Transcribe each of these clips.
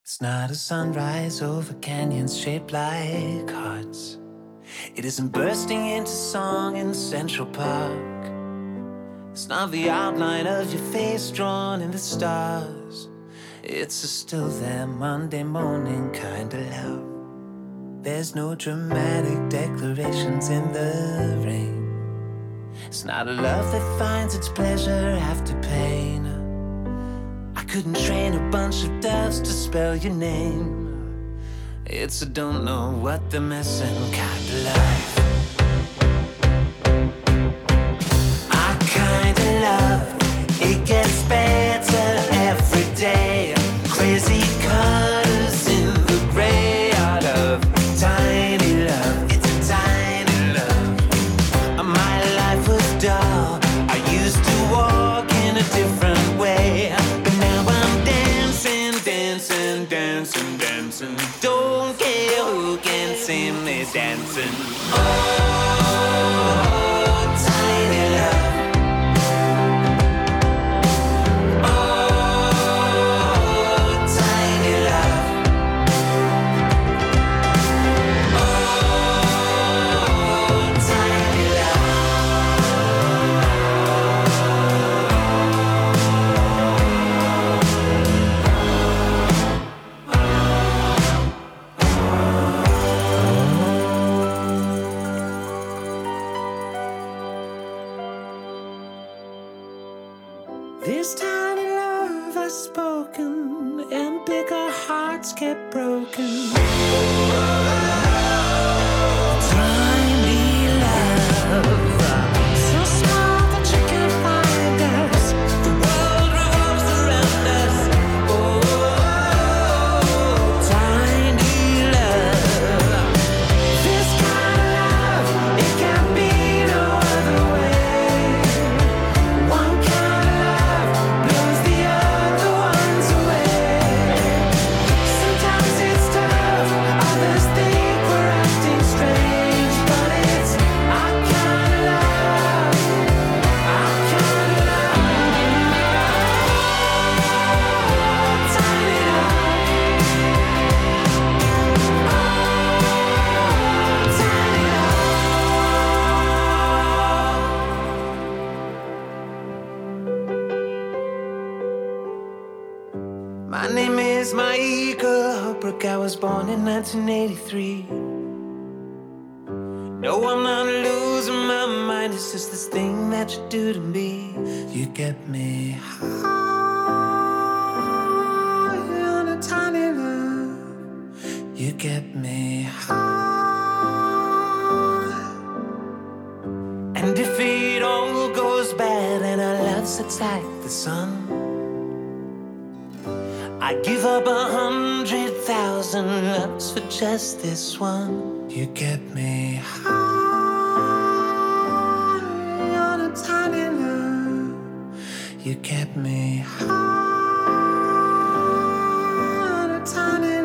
It's not a sunrise over canyons shaped like hearts. It isn't bursting into song in Central Park. It's not the outline of your face drawn in the stars. It's a still there Monday morning kind of love. There's no dramatic declarations in the rain. It's not a love that finds its pleasure after pain. I couldn't train a bunch of doves to spell your name. It's a don't know what they're missing kind of life. I kinda love it gets better every day. Crazy colors in the gray. I love tiny love, it's a tiny love. My life was dull, I used to walk in a different way. But now I'm dancing, dancing, dancing, dancing. Don't care who can see me dancing. Oh, tiny love. This tiny love has spoken, and bigger hearts kept broken. Tiny love, so small that you can't find us. The world revolves around us. Oh, tiny love. This kind of love, it can't be no other way. One kind of love blows the other ones away. Sometimes it's tough, others think we're acting strange, but it's our kind of love, our kind of love. Tiny love, tiny love. My name is Michael Holbrook. I was born in 1983. No, I'm not losing my mind. It's just this thing that you do to me. You get me high on a tiny love. You get me high. And if it all goes bad and our love sets like the sun, I'd give up 100,000 loves for just this one. You get me high on a tiny love. You get me high on a tiny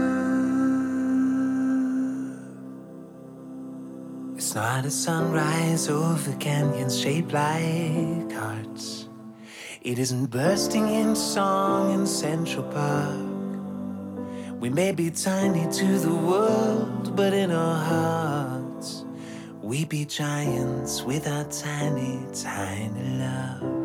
love. It's not a sunrise over canyons shaped like hearts. It isn't bursting in song in Central Park. We may be tiny to the world, but in our hearts, we be giants with our tiny, tiny love.